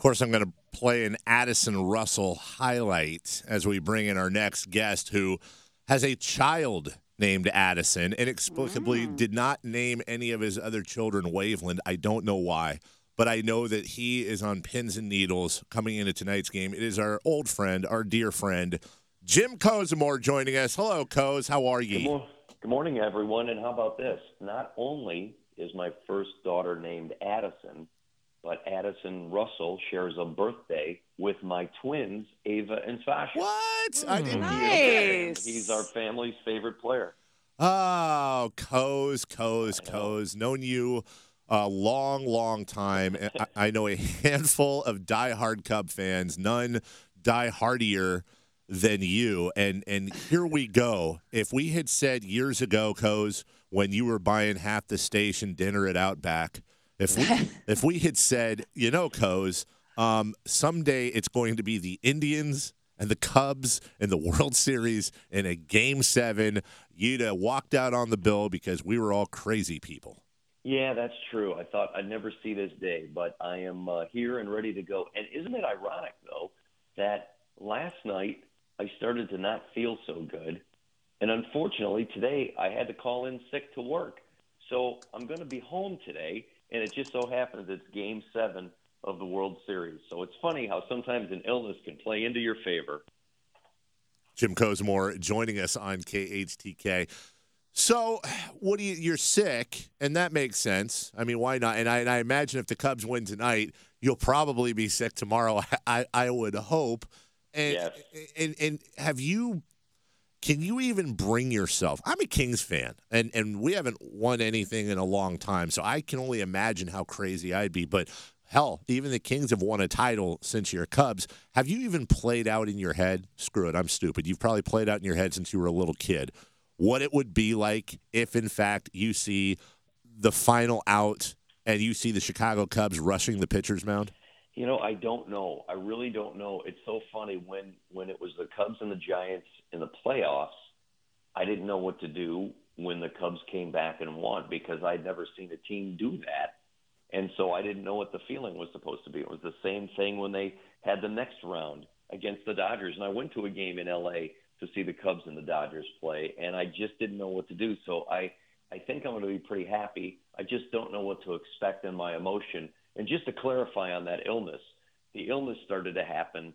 course, I'm going to play an Addison Russell highlight as we bring in our next guest who has a child named Addison, inexplicably did not name any of his other children Waveland. I don't know why, but I know that he is on pins and needles coming into tonight's game. It is our old friend, our dear friend, Jim Kozimor joining us. Hello, Koz. How are you? Good morning, everyone. And how about this? Not only is my first daughter named Addison, but Addison Russell shares a birthday with my twins, Ava and Sasha. What? I didn't. Nice. He's our family's favorite player. Oh, Koz. Known you a long, long time. I know a handful of diehard Cub fans, none diehardier than you. And here we go. If we had said years ago, Koz, when you were buying half the station dinner at Outback, if we had said, Koz, someday it's going to be the Indians and the Cubs in the World Series in a Game 7, you'd have walked out on the bill because we were all crazy people. Yeah, that's true. I thought I'd never see this day, but I am here and ready to go. And isn't it ironic, though, that last night I started to not feel so good. And unfortunately, today I had to call in sick to work. So I'm going to be home today. And it just so happens it's Game 7 of the World Series. So it's funny how sometimes an illness can play into your favor. Jim Kozimor joining us on KHTK. So you're sick, and that makes sense. I mean, why not? And I imagine if the Cubs win tonight, you'll probably be sick tomorrow, I would hope. And, yes. And have you – can you even bring yourself? I'm a Kings fan, and we haven't won anything in a long time, so I can only imagine how crazy I'd be. But, hell, even the Kings have won a title since you're Cubs. Have you even played out in your head? Screw it, I'm stupid. You've probably played out in your head since you were a little kid. What it would be like if, in fact, you see the final out and you see the Chicago Cubs rushing the pitcher's mound? I don't know. I really don't know. It's so funny when it was the Cubs and the Giants in the playoffs, I didn't know what to do when the Cubs came back and won because I'd never seen a team do that. And so I didn't know what the feeling was supposed to be. It was the same thing when they had the next round against the Dodgers. And I went to a game in L.A. to see the Cubs and the Dodgers play, and I just didn't know what to do. So I think I'm going to be pretty happy. I just don't know what to expect in my emotion. And just to clarify on that illness, the illness started to happen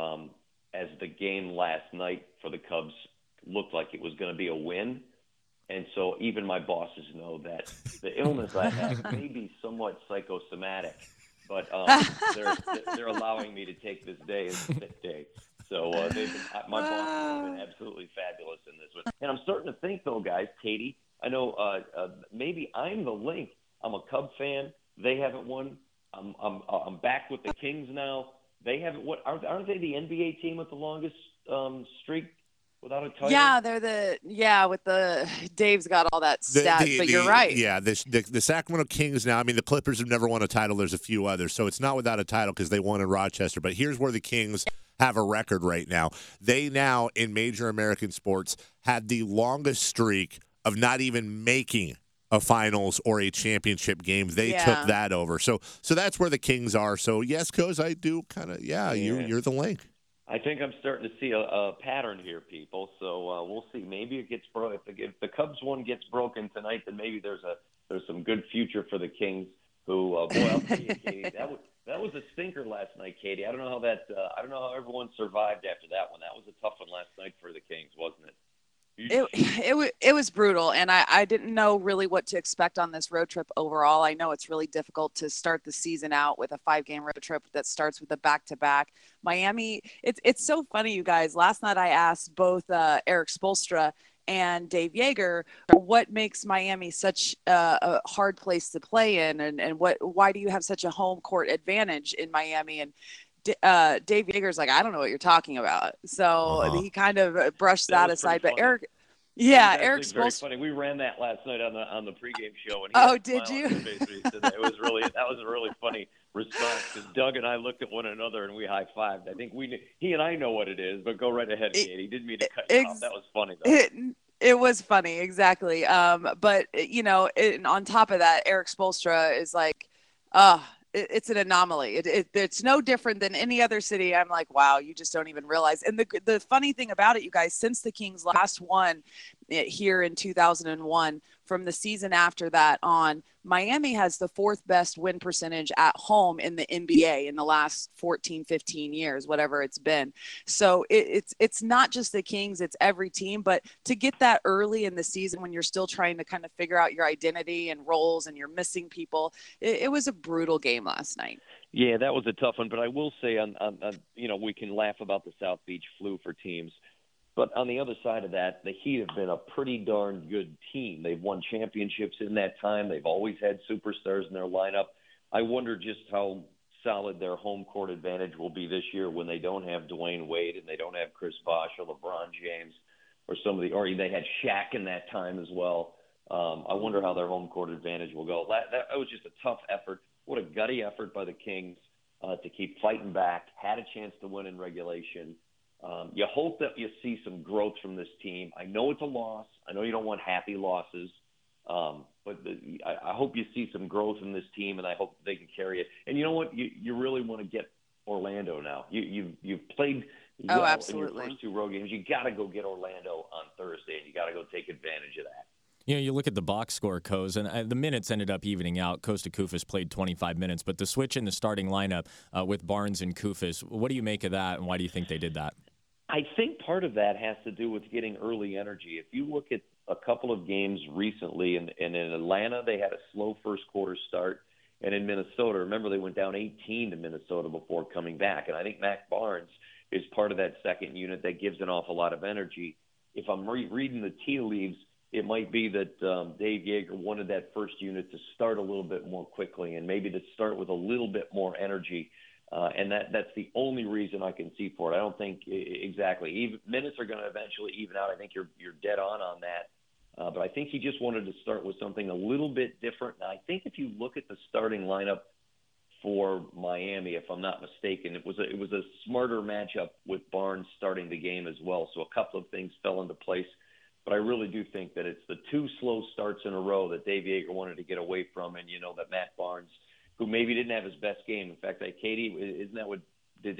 as the game last night for the Cubs looked like it was going to be a win. And so even my bosses know that the illness I have may be somewhat psychosomatic, but they're allowing me to take this day as a sick day. So my bosses have been absolutely fabulous in this one. And I'm starting to think, though, guys, Katie, I know maybe I'm the link. I'm a Cub fan. They haven't won. I'm back with the Kings now. They haven't. Aren't they the NBA team with the longest streak without a title? Yeah, with the Dave's got all that stats, but you're right. Yeah, the Sacramento Kings now. I mean, the Clippers have never won a title. There's a few others, so it's not without a title because they won in Rochester. But here's where the Kings have a record right now. They now in major American sports had the longest streak of not even making a finals or a championship game. They took that over. So that's where the Kings are. So yes, Koz, I do kind of, you're the link. I think I'm starting to see a pattern here, people. So we'll see. Maybe it gets broken. If the Cubs one gets broken tonight, then maybe there's some good future for the Kings. Who, boy, I'll tell you, Katie, that was a stinker last night, Katie. I don't know how everyone survived after that one. That was a tough one last night for the Kings, wasn't it? It was brutal, and I didn't know really what to expect on this road trip overall. I know it's really difficult to start the season out with a 5-game road trip that starts with a back-to-back. Miami, it's so funny, you guys. Last night I asked both Eric Spoelstra and Dave Yeager what makes Miami such a hard place to play in, and why do you have such a home court advantage in Miami? And Dave Yeager's like, I don't know what you're talking about. So he kind of brushed that aside. But funny. Eric very funny. We ran that last night on the pregame show. And did you? That was a really funny response because Doug and I looked at one another and we high-fived. I think he and I know what it is, but go right ahead, Katie. Didn't mean to cut you off. That was funny, though. It was funny, exactly. But, on top of that, Eric Spoelstra is like, it's an anomaly. It's no different than any other city. I'm like, wow, you just don't even realize. And the funny thing about it, you guys, since the Kings last won here in 2001, from the season after that on, Miami has the fourth best win percentage at home in the NBA in the last 14, 15 years, whatever it's been. So it's not just the Kings, it's every team. But to get that early in the season when you're still trying to kind of figure out your identity and roles and you're missing people, it was a brutal game last night. Yeah, that was a tough one. But I will say, we can laugh about the South Beach flu for teams. But on the other side of that, the Heat have been a pretty darn good team. They've won championships in that time. They've always had superstars in their lineup. I wonder just how solid their home court advantage will be this year when they don't have Dwayne Wade and they don't have Chris Bosh or LeBron James or or they had Shaq in that time as well. I wonder how their home court advantage will go. That was just a tough effort. What a gutty effort by the Kings to keep fighting back. Had a chance to win in regulation. You hope that you see some growth from this team. I know it's a loss. I know you don't want happy losses, but I hope you see some growth in this team, and I hope they can carry it. And you know what? You really want to get Orlando now. You've played well in your first two road games. You got to go get Orlando on Thursday, and you got to go take advantage of that. You look at the box score, Coz, and the minutes ended up evening out. Kosta Koufos played 25 minutes, but the switch in the starting lineup with Barnes and Koufos, what do you make of that, and why do you think they did that? I think part of that has to do with getting early energy. If you look at a couple of games recently, and in Atlanta they had a slow first quarter start, and in Minnesota, remember they went down 18 to Minnesota before coming back. And I think Mac Barnes is part of that second unit that gives an awful lot of energy. If I'm reading the tea leaves, it might be that Dave Yeager wanted that first unit to start a little bit more quickly and maybe to start with a little bit more energy. And that's the only reason I can see for it. I don't think exactly. Minutes are going to eventually even out. I think you're dead on that. But I think he just wanted to start with something a little bit different. And I think if you look at the starting lineup for Miami, if I'm not mistaken, it was a smarter matchup with Barnes starting the game as well. So a couple of things fell into place. But I really do think that it's the two slow starts in a row that Dave Yeager wanted to get away from, and that Matt Barnes, who maybe didn't have his best game. In fact, Katie, is that what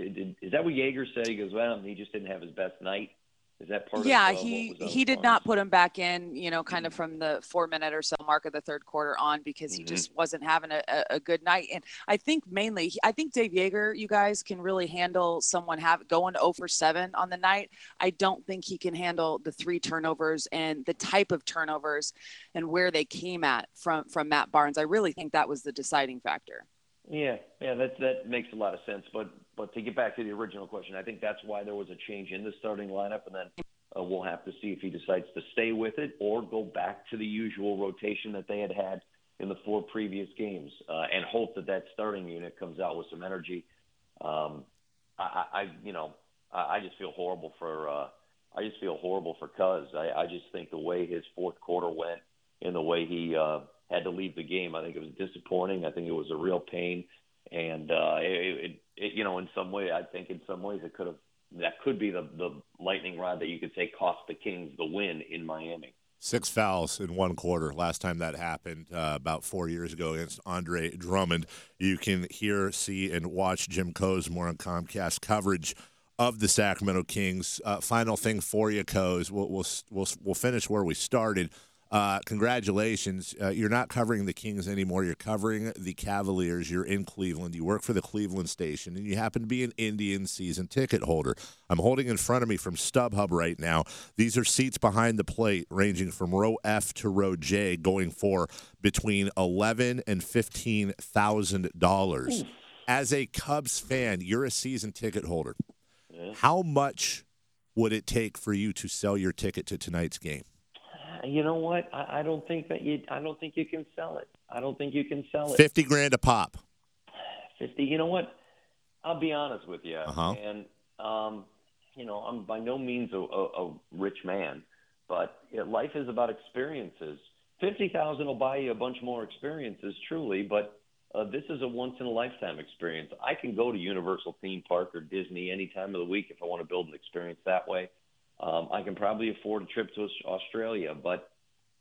Yeager said? He goes, well, he just didn't have his best night. Is that part of he did not put him back in, kind of from the 4-minute or so mark of the third quarter on because he just wasn't having a good night. And I think mainly, Dave Yeager, you guys, can really handle someone going 0 for 7 on the night. I don't think he can handle the 3 turnovers and the type of turnovers and where they came at from Matt Barnes. I really think that was the deciding factor. Yeah, that makes a lot of sense. But to get back to the original question, I think that's why there was a change in the starting lineup, and then we'll have to see if he decides to stay with it or go back to the usual rotation that they had in the 4 previous games, and hope that starting unit comes out with some energy. I just feel horrible for Cuz. I just think the way his fourth quarter went and the way he had to leave the game, I think it was disappointing. I think it was a real pain, and in some way, I think in some ways that could be the lightning rod that you could say cost the Kings the win in Miami. 6 fouls in one quarter. Last time that happened about 4 years ago against Andre Drummond. You can hear, see, and watch Jim Coz more on Comcast coverage of the Sacramento Kings. Final thing for you, Coz. We'll finish where we started. Congratulations. You're not covering the Kings anymore. You're covering the Cavaliers. You're in Cleveland. You work for the Cleveland station, and you happen to be an Indians season ticket holder. I'm holding in front of me from StubHub right now. These are seats behind the plate ranging from row F to row J, going for between $11,000 and $15,000. As a Cubs fan, you're a season ticket holder. Yeah. How much would it take for you to sell your ticket to tonight's game? You know what? I don't think you can sell it. I don't think you can sell it. $50,000 a pop. 50. You know what? I'll be honest with you. Uh-huh. And I'm by no means a rich man, but life is about experiences. $50,000 will buy you a bunch more experiences, truly. But this is a once in a lifetime experience. I can go to Universal Theme Park or Disney any time of the week if I want to build an experience that way. I can probably afford a trip to Australia, but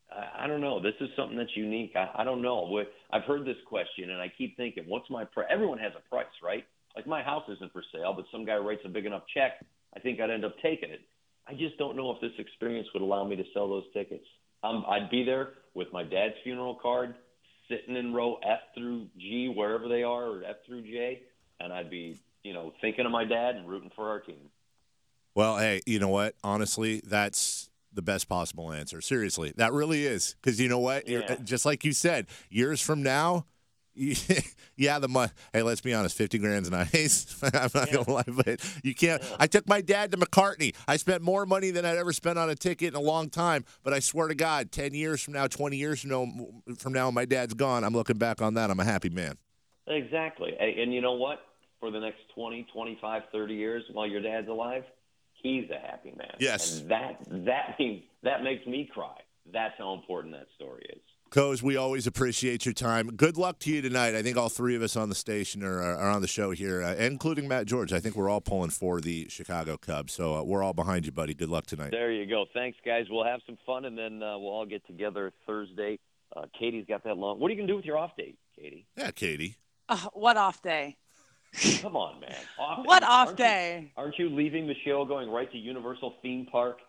I don't know. This is something that's unique. I don't know. I've heard this question, and I keep thinking, what's my price? Everyone has a price, right? Like my house isn't for sale, but some guy writes a big enough check, I think I'd end up taking it. I just don't know if this experience would allow me to sell those tickets. I'd be there with my dad's funeral card, sitting in row F through G, wherever they are, or F through J, and I'd be, thinking of my dad and rooting for our team. Well, hey, you know what? Honestly, that's the best possible answer. Seriously, that really is. Because you know what? Yeah. Just like you said, years from now, yeah, the money. Hey, let's be honest, 50 grand's nice. I'm not gonna lie, but you can't. Yeah. I took my dad to McCartney. I spent more money than I'd ever spent on a ticket in a long time. But I swear to God, 10 years from now, 20 years from now, my dad's gone. I'm looking back on that. I'm a happy man. Exactly. And you know what? For the next 20, 25, 30 years while your dad's alive, he's a happy man. Yes. And that makes me cry. That's how important that story is. Coz, we always appreciate your time. Good luck to you tonight. I think all three of us on the station are on the show here, including Matt George. I think we're all pulling for the Chicago Cubs, so we're all behind you, buddy. Good luck tonight. There you go. Thanks, guys. We'll have some fun, and then we'll all get together Thursday. Katie's got that long. What are you going to do with your off day, Katie? Yeah, Katie. What off day? Come on, man. What off day? Aren't you leaving the show going right to Universal Theme Park?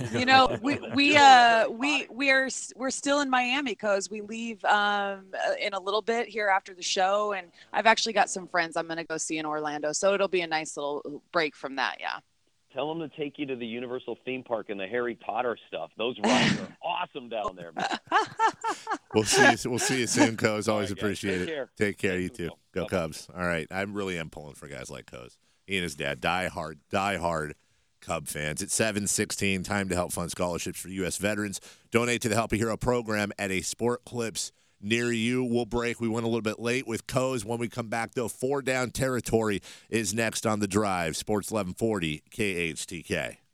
We're still in Miami because we leave in a little bit here after the show, and I've actually got some friends I'm going to go see in Orlando, so it'll be a nice little break from that. Yeah. Tell them to take you to the Universal Theme Park and the Harry Potter stuff. Those rides are awesome down there, man. We'll see you soon, Coz. Always All right, guys. appreciate Take it. care. Take care, you Thanks, too. Phil. Go Bye-bye. Cubs. All right. I really am pulling for guys like Coz. He and his dad, die hard Cub fans. It's 7:16. Time to help fund scholarships for U.S. veterans. Donate to the Help a Hero program at a Sport Clips near you. We'll break. We went a little bit late with Coz. When we come back, though, 4 Down Territory is next on the drive. Sports 1140 KHTK.